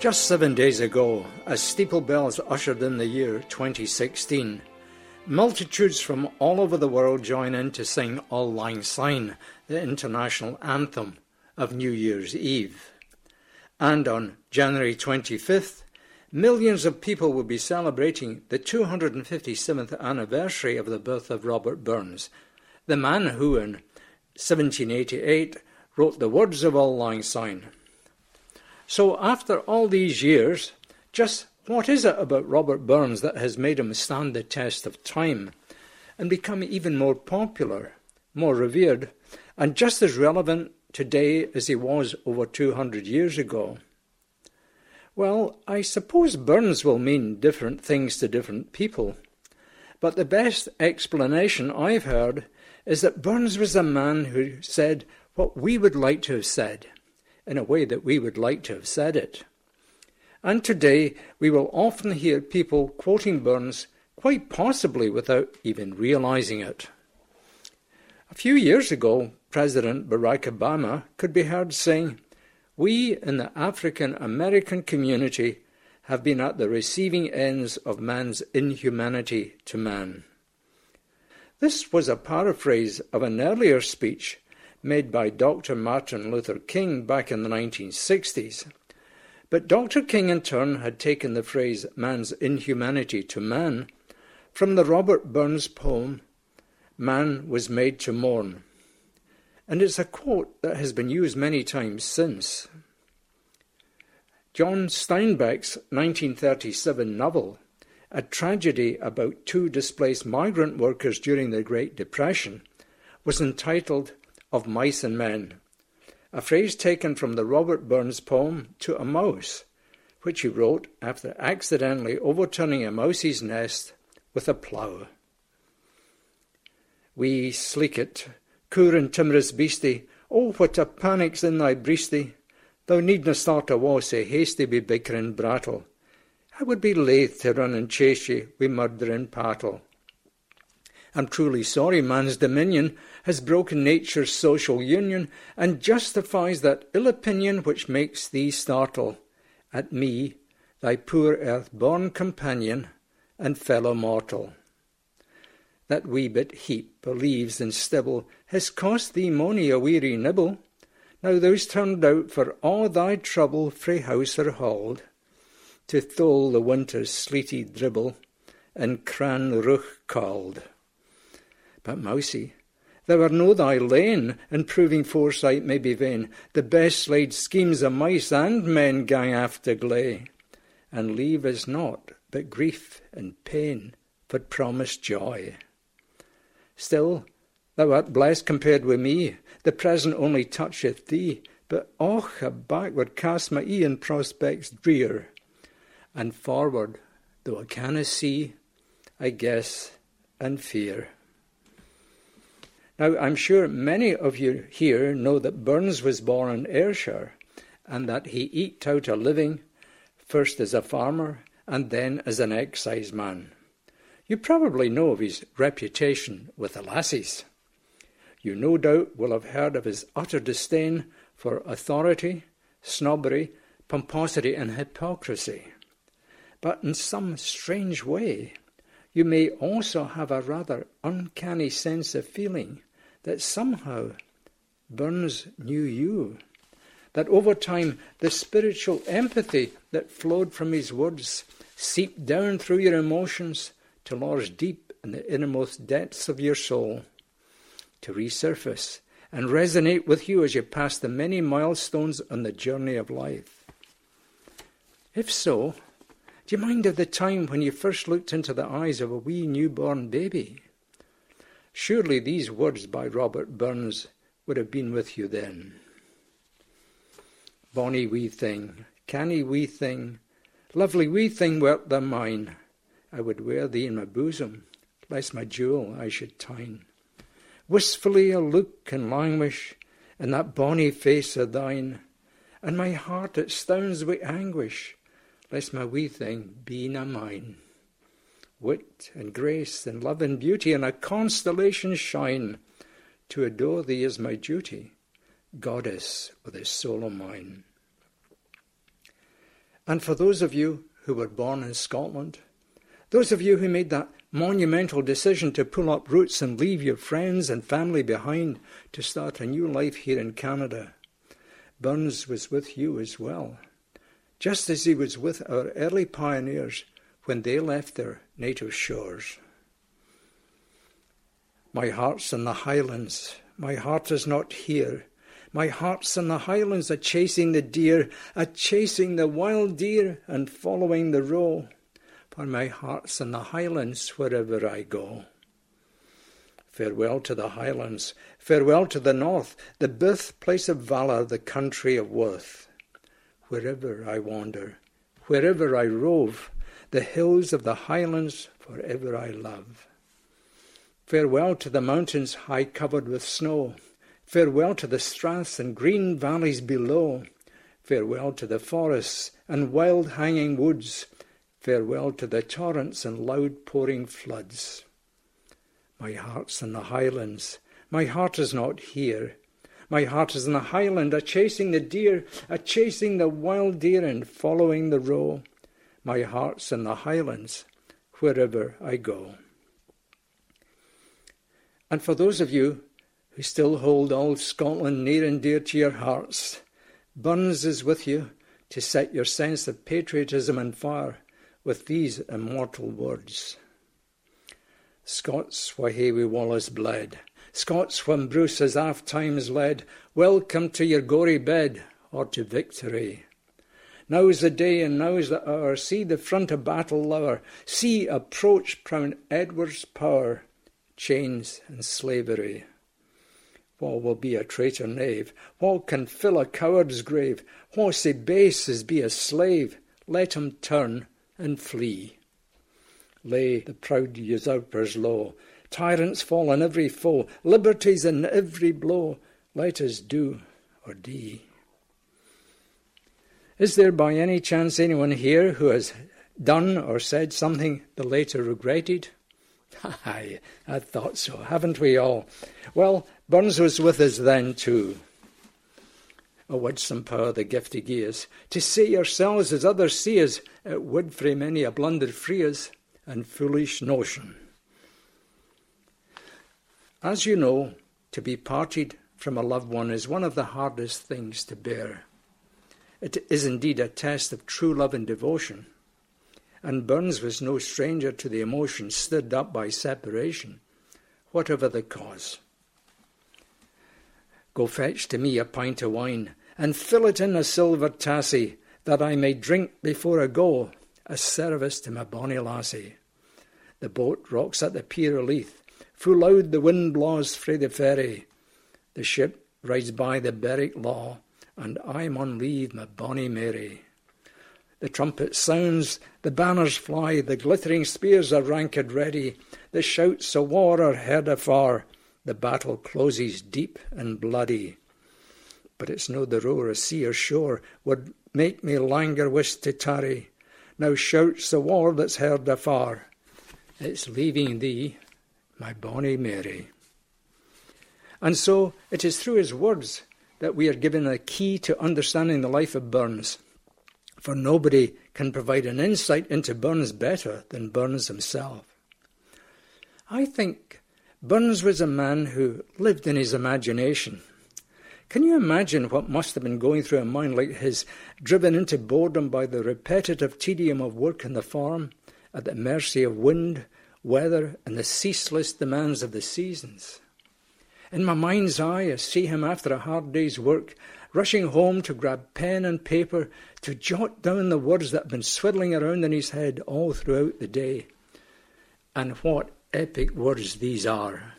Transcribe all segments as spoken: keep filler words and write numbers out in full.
Just seven days ago, as steeple bells ushered in the year twenty sixteen, multitudes from all over the world join in to sing Auld Lang Syne, the international anthem of New Year's Eve. And on January twenty-fifth, millions of people will be celebrating the two hundred fifty-seventh anniversary of the birth of Robert Burns, the man who in seventeen eighty-eight wrote the words of Auld Lang Syne. So after all these years, just what is it about Robert Burns that has made him stand the test of time and become even more popular, more revered, and just as relevant today as he was over two hundred years ago? Well, I suppose Burns will mean different things to different people, but the best explanation I've heard is that Burns was a man who said what we would like to have said, in a way that we would like to have said it. And today we will often hear people quoting Burns, quite possibly without even realizing it. A few years ago, President Barack Obama could be heard saying, "We in the African American community have been at the receiving ends of man's inhumanity to man." This was a paraphrase of an earlier speech made by Doctor Martin Luther King back in the nineteen sixties. But Doctor King in turn had taken the phrase man's inhumanity to man from the Robert Burns poem, "Man was made to mourn." And it's a quote that has been used many times since. John Steinbeck's nineteen thirty-seven novel, a tragedy about two displaced migrant workers during the Great Depression, was entitled "Of Mice and Men," a phrase taken from the Robert Burns poem "To a Mouse," which he wrote after accidentally overturning a mouse's nest with a plough. "Wee sleeket, coor and timorous beastie, oh, what a panic's in thy breastie! Thou needna start awa sae hasty be bickering brattle. I would be laith to run and chase ye wi' murdering pattle. I'm truly sorry man's dominion has broken nature's social union and justifies that ill opinion which makes thee startle at me, thy poor earth-born companion and fellow mortal. That wee bit heap o' leaves and stibble has cost thee mony a weary nibble. Now thou's turned out for all thy trouble frae house or hold, to thole the winter's sleety dribble and cran ruch cauld. But, Mousie, thou are no thy lane, and proving foresight may be vain. The best laid schemes of mice and men gang after gley, and leave us naught but grief and pain for promised joy. Still, thou art blessed compared wi' me, the present only toucheth thee, but och, a backward cast my ee in prospects drear, and forward, though I canna see, I guess and fear." Now, I'm sure many of you here know that Burns was born in Ayrshire and that he eked out a living, first as a farmer and then as an exciseman. You probably know of his reputation with the lassies. You no doubt will have heard of his utter disdain for authority, snobbery, pomposity and hypocrisy. But in some strange way, you may also have a rather uncanny sense of feeling that somehow Burns knew you, that over time the spiritual empathy that flowed from his words seeped down through your emotions to lodge deep in the innermost depths of your soul, to resurface and resonate with you as you pass the many milestones on the journey of life. If so, do you mind of the time when you first looked into the eyes of a wee newborn baby? Surely these words by Robert Burns would have been with you then. "Bonny wee thing, canny wee thing, lovely wee thing wert thou mine. I would wear thee in my bosom, lest my jewel I should tine. Wistfully I'll look and languish in that bonny face of thine, and my heart it stounds wi' anguish, lest my wee thing be na mine. Wit and grace and love and beauty and a constellation shine. To adore thee is my duty, goddess of this soul of mine." And for those of you who were born in Scotland, those of you who made that monumental decision to pull up roots and leave your friends and family behind to start a new life here in Canada, Burns was with you as well, just as he was with our early pioneers when they left their native shores. My heart's in the Highlands, my heart is not here. My heart's in the Highlands, a chasing the deer, a chasing the wild deer and following the roe. For my heart's in the Highlands wherever I go. Farewell to the Highlands, farewell to the north, the birthplace of valour, the country of worth. Wherever I wander, wherever I rove, the hills of the Highlands forever I love. Farewell to the mountains high covered with snow, farewell to the straths and green valleys below, farewell to the forests and wild hanging woods, farewell to the torrents and loud pouring floods. My heart's in the Highlands, my heart is not here. My heart is in the Highland, a chasing the deer, a chasing the wild deer and following the roe. My heart's in the Highlands, wherever I go. And for those of you who still hold old Scotland near and dear to your hearts, Burns is with you to set your sense of patriotism on fire with these immortal words. Scots wha hae wi Wallace bled, Scots whom Bruce has aft times led, welcome to your gory bed, or to victory. Now's the day and now's the hour, see the front of battle lower, see approach proud Edward's power, chains and slavery. Wha will be a traitor knave, wha can fill a coward's grave, wha sae base as be a slave, let him turn and flee. Lay the proud usurpers low, tyrants fall on every foe, liberties in every blow, let us do or die. Is there by any chance anyone here who has done or said something the later regretted? Aye, I thought so, haven't we all? Well, Burns was with us then too. Oh, would some power the gift he gie us, to see ourselves as others see us, it would frae many a blunder free us, and foolish notion. As you know, to be parted from a loved one is one of the hardest things to bear. It is indeed a test of true love and devotion, and Burns was no stranger to the emotion stirred up by separation, whatever the cause. Go fetch to me a pint of wine, and fill it in a silver tassie, that I may drink before I go, a service to my bonny lassie. The boat rocks at the pier o' Leith, full loud the wind blaws frae the ferry. The ship rides by the Berwick Law, and I maun leave my bonny Mary. The trumpet sounds, the banners fly, the glittering spears are ranked ready, the shouts of war are heard afar, the battle closes deep and bloody. But it's no the roar of sea or shore would make me languor wish to tarry. Now shouts the war that's heard afar, it's leaving thee, my bonny Mary. And so it is through his words that we are given a key to understanding the life of Burns, for nobody can provide an insight into Burns better than Burns himself. I think Burns was a man who lived in his imagination. Can you imagine what must have been going through a mind like his, driven into boredom by the repetitive tedium of work in the farm, at the mercy of wind, weather, and the ceaseless demands of the seasons? In my mind's eye, I see him after a hard day's work, rushing home to grab pen and paper to jot down the words that have been swiddling around in his head all throughout the day. And what epic words these are.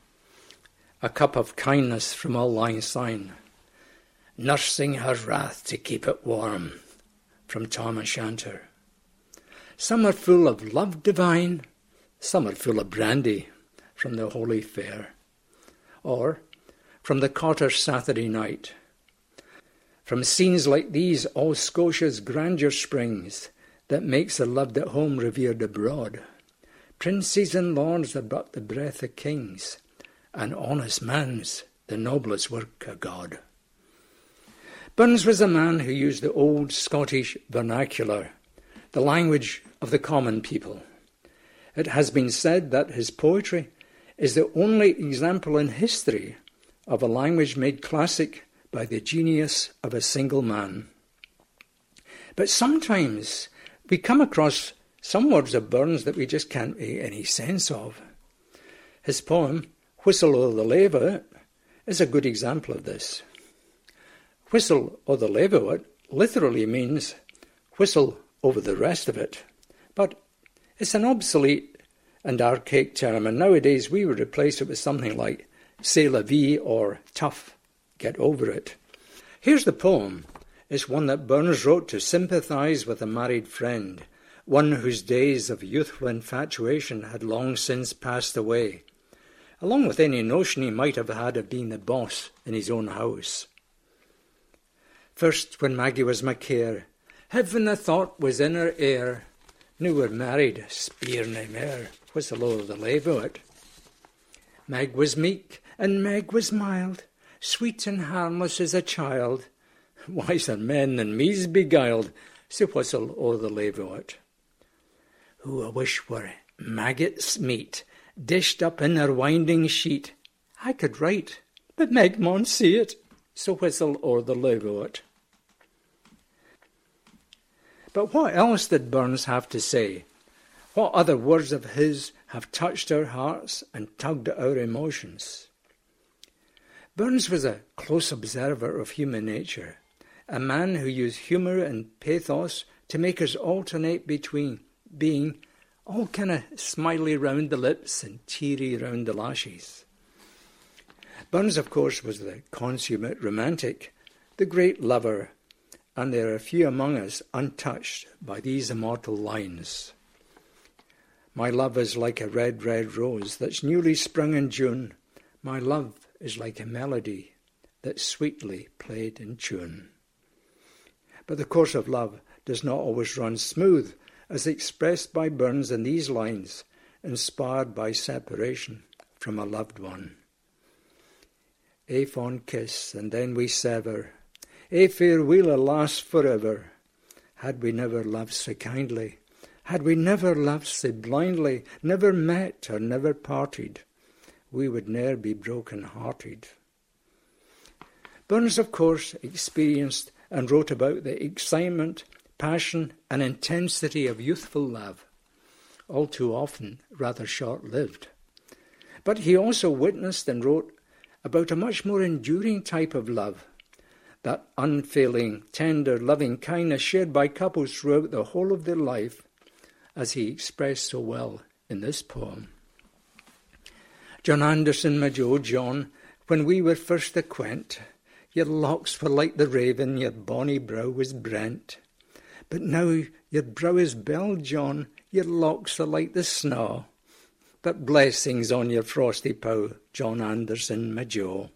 A cup of kindness from Auld Lang Syne, nursing her wrath to keep it warm, from Tam O'Shanter. Some are full of love divine, some are full of brandy, from the Holy Fair. Or from the Cotter's Saturday Night. From scenes like these, all Scotia's grandeur springs, that makes the loved at home revered abroad. Princes and lords are but the breath of kings, and honest man's the noblest work of God. Burns was a man who used the old Scottish vernacular, the language of the common people. It has been said that his poetry is the only example in history of a language made classic by the genius of a single man. But sometimes we come across some words of Burns that we just can't make any sense of. His poem, Whistle o' the Lavoit, is a good example of this. Whistle o' the Lavoit literally means whistle over the rest of it, but it's an obsolete and archaic term, and nowadays we would replace it with something like c'est la vie or tough, get over it. Here's the poem. It's one that Burns wrote to sympathise with a married friend, one whose days of youthful infatuation had long since passed away, along with any notion he might have had of being the boss in his own house. First, when Maggie was my care, heaven I thought was in her air. Now we're married, speer nae mair, whistle o' the Lavoit. Meg was meek, and Meg was mild, sweet and harmless as a child. Wiser men than me's beguiled, so whistle o' the Lavoit. Who I wish were maggots' meat, dished up in her winding sheet. I could write, but Meg maun see it, so whistle o'er the Lavoit. But what else did Burns have to say? What other words of his have touched our hearts and tugged at our emotions? Burns was a close observer of human nature, a man who used humour and pathos to make us alternate between being all kind of smiley round the lips and teary round the lashes. Burns, of course, was the consummate romantic, the great lover, and there are few among us untouched by these immortal lines. My love is like a red, red rose that's newly sprung in June. My love is like a melody that's sweetly played in tune. But the course of love does not always run smooth, as expressed by Burns in these lines, inspired by separation from a loved one. A fond kiss, and then we sever. A farewell, alas, forever. Had we never loved so kindly, had we never loved so blindly, never met or never parted, we would ne'er be broken-hearted. Burns, of course, experienced and wrote about the excitement, passion and intensity of youthful love, all too often rather short-lived. But he also witnessed and wrote about a much more enduring type of love, that unfailing, tender, loving kindness shared by couples throughout the whole of their life, as he expressed so well in this poem. John Anderson, my Jo, John, when we were first acquaint, your locks were like the raven, your bonny brow was brent. But now your brow is belled, John, your locks are like the snaw. But blessings on your frosty pow, John Anderson, my Jo.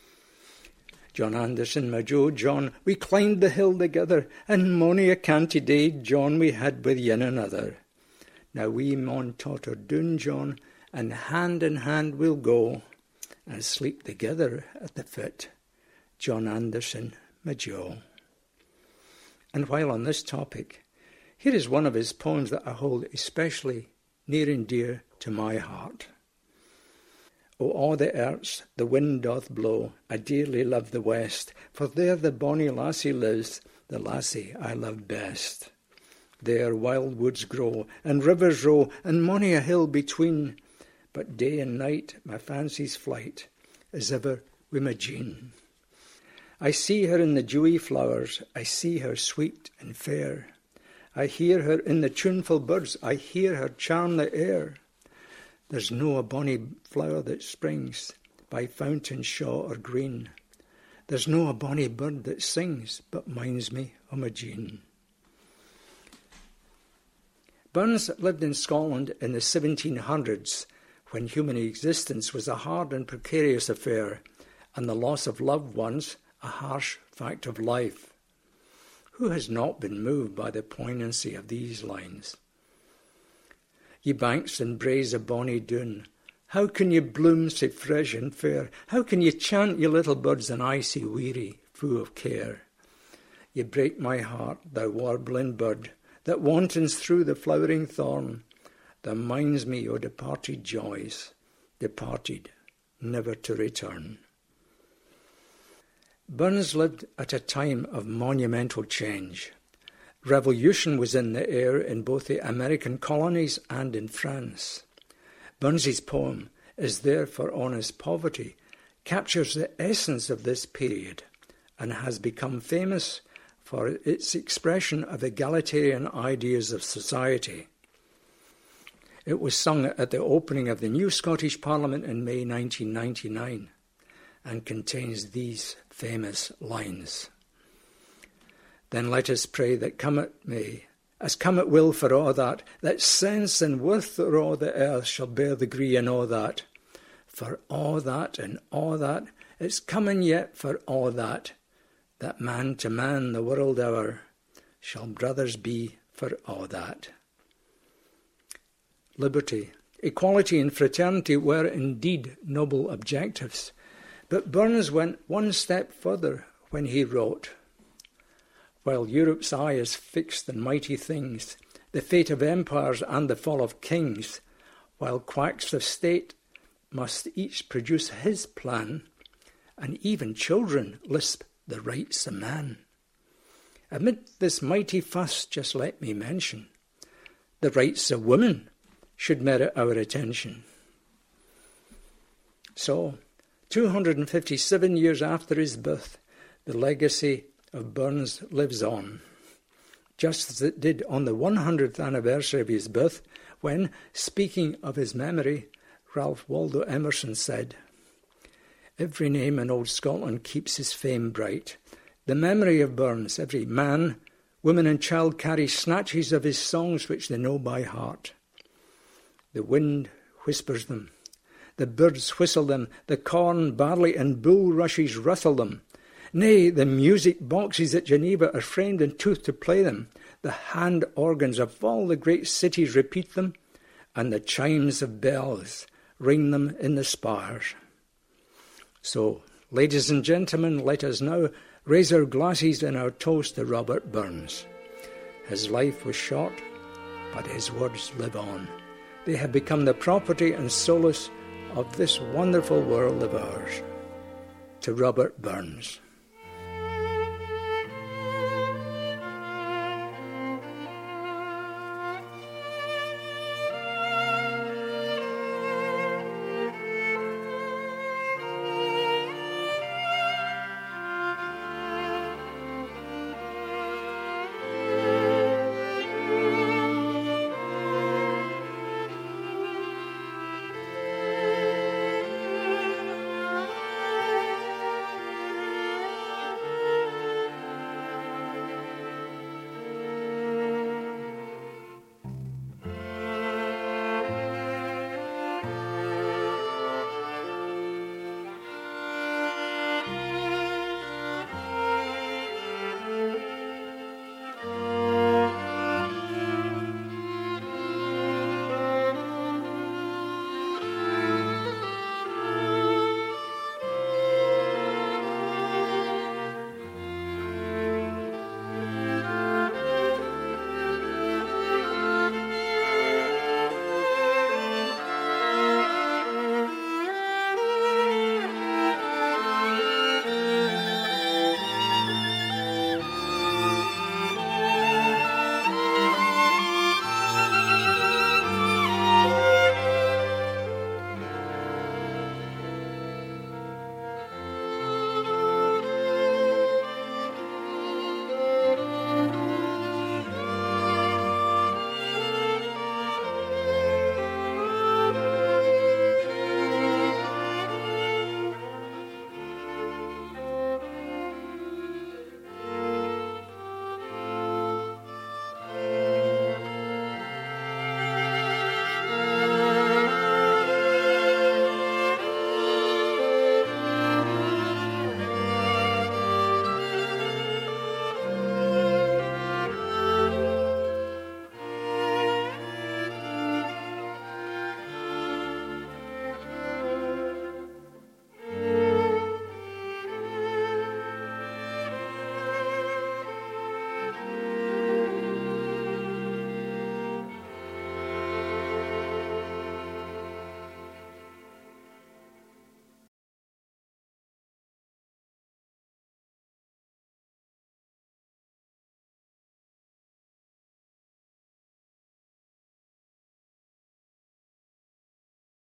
John Anderson, my Jo, John, we climbed the hill together, and mony a canty day, John, we had with yin another. Now we maun totter doon, John, and hand in hand we'll go, and sleep together at the foot, John Anderson, my Jo. And while on this topic, here is one of his poems that I hold especially near and dear to my heart. O all the earths the wind doth blow, I dearly love the west, for there the bonny lassie lives, the lassie I love best. There wild woods grow, and rivers row, and mony a hill between, but day and night my fancy's flight is ever wi' my Jean. I see her in the dewy flowers, I see her sweet and fair. I hear her in the tuneful birds, I hear her charm the air. There's no a bonny flower that springs by fountain shaw or green. There's no a bonny bird that sings but minds me o' my Jean. Burns lived in Scotland in the seventeen hundreds, when human existence was a hard and precarious affair, and the loss of loved ones a harsh fact of life. Who has not been moved by the poignancy of these lines? Ye banks and braes of bonny Doon, how can ye bloom sae fresh and fair? How can ye chant, ye little birds, and I sae weary, fu' of care? ye break my heart, thou warbling bird, that wantons through the flowering thorn. Thou minds me o' departed joys, departed, never to return. Burns lived at a time of monumental change. Revolution was in the air in both the American colonies and in France. Burns's poem, Is There for Honest Poverty, captures the essence of this period and has become famous for its expression of egalitarian ideas of society. It was sung at the opening of the new Scottish Parliament in May nineteen ninety-nine and contains these famous lines. Then let us pray that come it may, as come it will for all that, that sense and worth or all the earth shall bear the gree and all that. For all that and all that, it's coming yet for all that, that man to man the world o'er shall brothers be for all that. Liberty, equality and fraternity were indeed noble objectives, but Burns went one step further when he wrote, While Europe's eye is fixed on mighty things, the fate of empires and the fall of kings, while quacks of state must each produce his plan, and even children lisp the rights of man. Amid this mighty fuss, just let me mention, the rights of women should merit our attention. So, two hundred fifty-seven years after his birth, the legacy of Burns lives on, just as it did on the one hundredth anniversary of his birth, when, speaking of his memory, Ralph Waldo Emerson said, Every name in old Scotland keeps his fame bright. The memory of Burns, every man, woman and child carry snatches of his songs which they know by heart. The wind whispers them, the birds whistle them, the corn, barley and bulrushes rustle them. Nay, the music boxes at Geneva are framed in tooth to play them. The hand organs of all the great cities repeat them, and the chimes of bells ring them in the spires. So, ladies and gentlemen, let us now raise our glasses in our toast to Robert Burns. His life was short, but his words live on. They have become the property and solace of this wonderful world of ours. To Robert Burns.